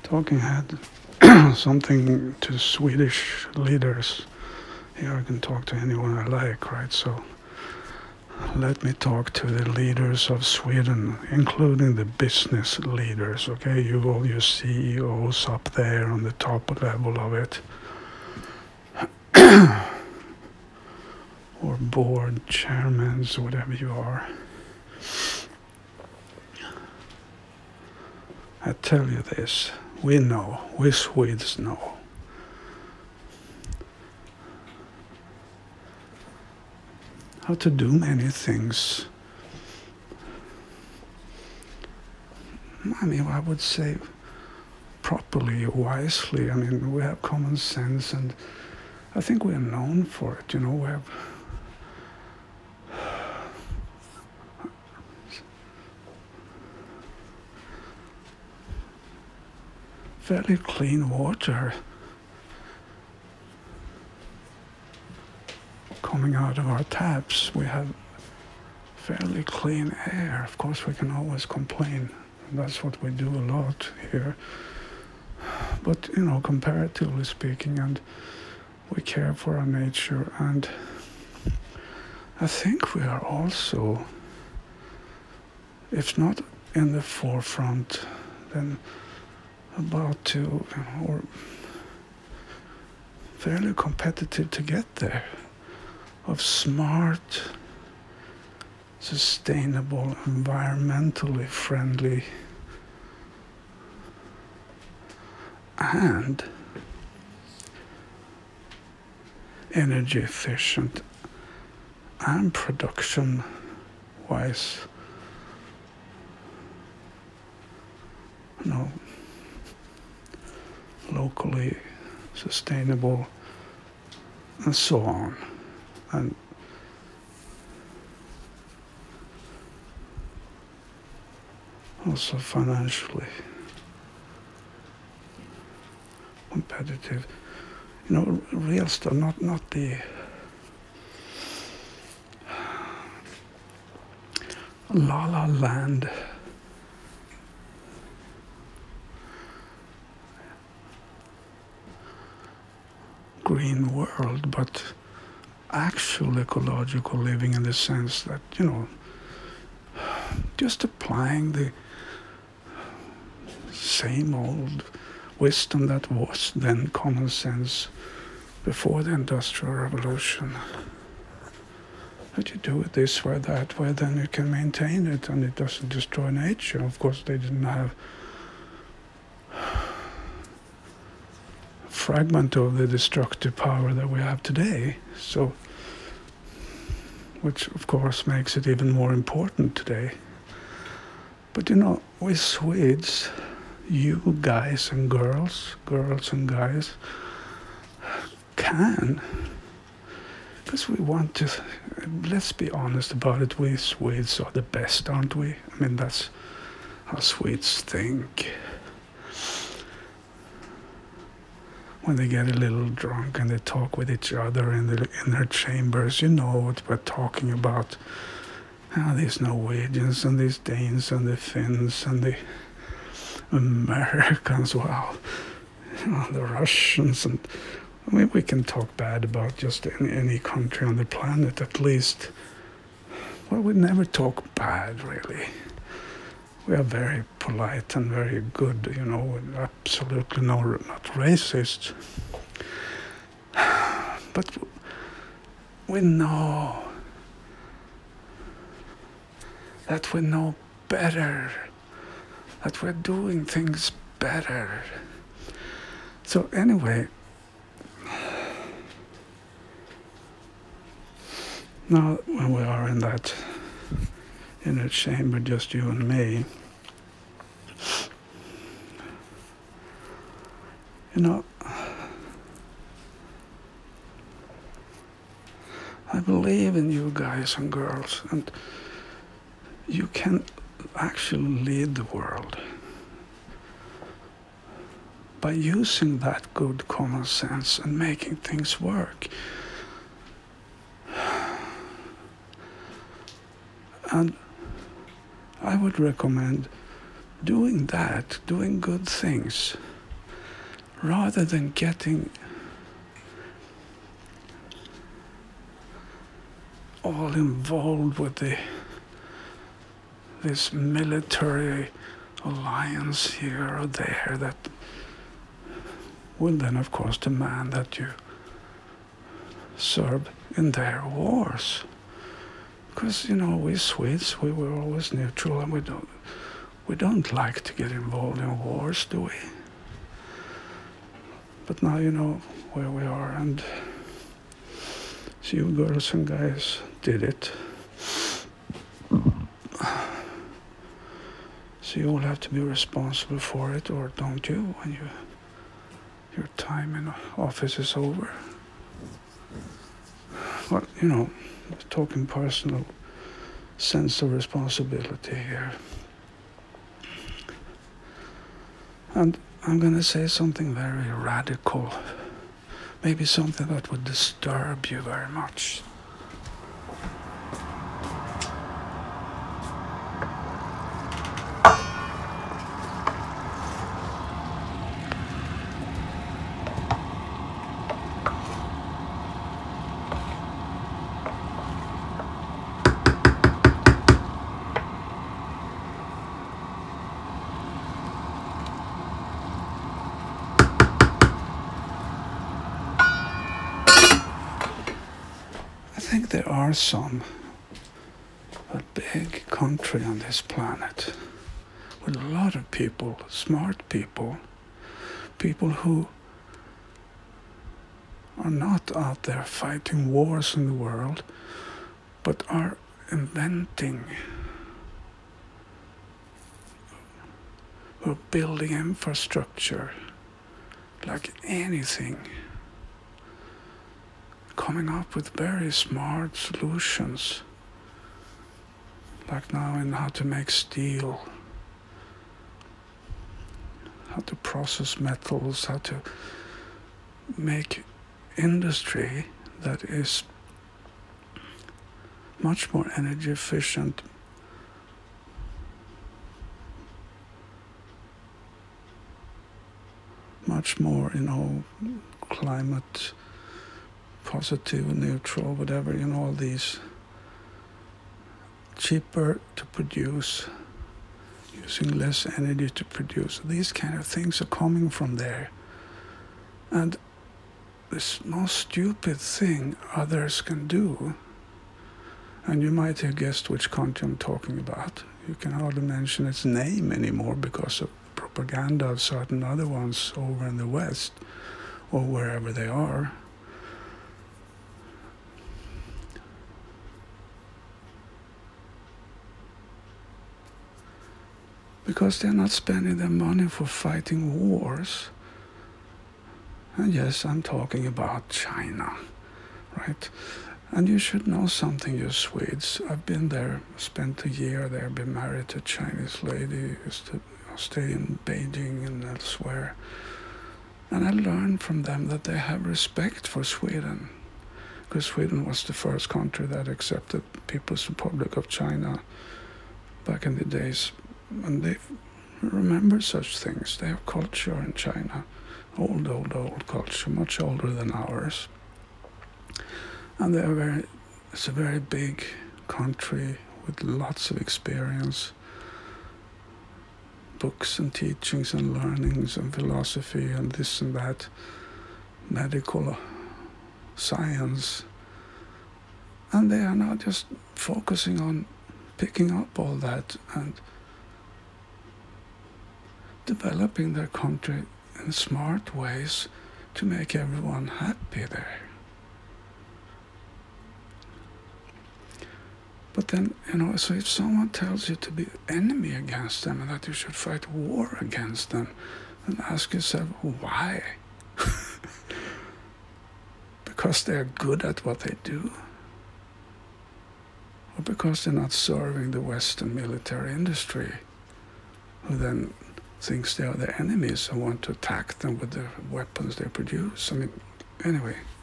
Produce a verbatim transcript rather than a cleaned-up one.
Talking head, something to Swedish leaders. Here I can talk to anyone I like, right? So let me talk to the leaders of Sweden, including the business leaders, okay? You all your C E Os up there on the top level of it. Or board chairmen, whatever you are. I tell you this, we know, we Swedes know. How to do many things. I mean, I would say properly, wisely. I mean, we have common sense, and I think we are known for it. You know, we have fairly clean water coming out of our taps. We have fairly clean air. Of course, we can always complain. That's what we do a lot here. But, you know, comparatively speaking, and we care for our nature, and I think we are also, if not in the forefront, then about to, you know, or fairly competitive to get there, of smart, sustainable, environmentally friendly, and energy efficient and production wise, you know, locally sustainable, and so on. And also financially competitive. You know, real stuff, not, not the la la land green world, but actual ecological living in the sense that, you know, just applying the same old wisdom that was then common sense before the Industrial Revolution. But you do it this way, that way, then you can maintain it and it doesn't destroy nature. Of course, they didn't have fragment of the destructive power that we have today. So, which of course makes it even more important today. But you know, we Swedes, you guys and girls, girls and guys, can, because we want to, let's be honest about it, we Swedes are the best, aren't we? I mean, that's how Swedes think. When they get a little drunk and they talk with each other in, the, in their chambers, you know what we're talking about. Ah, these Norwegians and these Danes and the Finns and the Americans, wow, you know, the Russians, and I mean, we can talk bad about just any, any country on the planet, at least. Well, we never talk bad, really. We are very polite and very good, you know, absolutely no, not racist. But we know that we know better, that we're doing things better. So anyway, now when we are in that inner chamber, just you and me, you know, I believe in you guys and girls, and you can actually lead the world by using that good common sense and making things work. And I would recommend doing that, doing good things, rather than getting all involved with the this military alliance here or there that will then of course demand that you serve in their wars. Because, you know, we Swedes, we were always neutral, and we don't we don't like to get involved in wars, do we? But now you know where we are, and so you girls and guys did it. So you all have to be responsible for it, or don't you, when you your time in office is over? Well, you know, talking personal sense of responsibility here. And I'm going to say something very radical, maybe something that would disturb you very much. I think there are some, a big country on this planet with a lot of people, smart people, people who are not out there fighting wars in the world, but are inventing or building infrastructure like anything, coming up with very smart solutions, like now in how to make steel, how to process metals, how to make industry that is much more energy efficient, much more, you know, climate positive, neutral, whatever, you know, all these, cheaper to produce, using less energy to produce. These kind of things are coming from there. And this most stupid thing others can do, and you might have guessed which country I'm talking about. You can hardly mention its name anymore because of propaganda of certain other ones over in the West or wherever they are. Because they're not spending their money for fighting wars. And yes, I'm talking about China, right? And you should know something, you Swedes. I've been there, spent a year there, been married to a Chinese lady, used to stay in Beijing and elsewhere. And I learned from them that they have respect for Sweden, because Sweden was the first country that accepted People's Republic of China back in the days. And they remember such things. They have culture in China, old, old, old culture, much older than ours. And they are very, it's a very big country with lots of experience, books and teachings and learnings and philosophy and this and that, medical science. And they are now just focusing on picking up all that and developing their country in smart ways to make everyone happy there. But then, you know, so if someone tells you to be enemy against them and that you should fight war against them, then ask yourself, why? Because they're good at what they do? Or because they're not serving the Western military industry, who then thinks they are their enemies and want to attack them with the weapons they produce? I mean, anyway.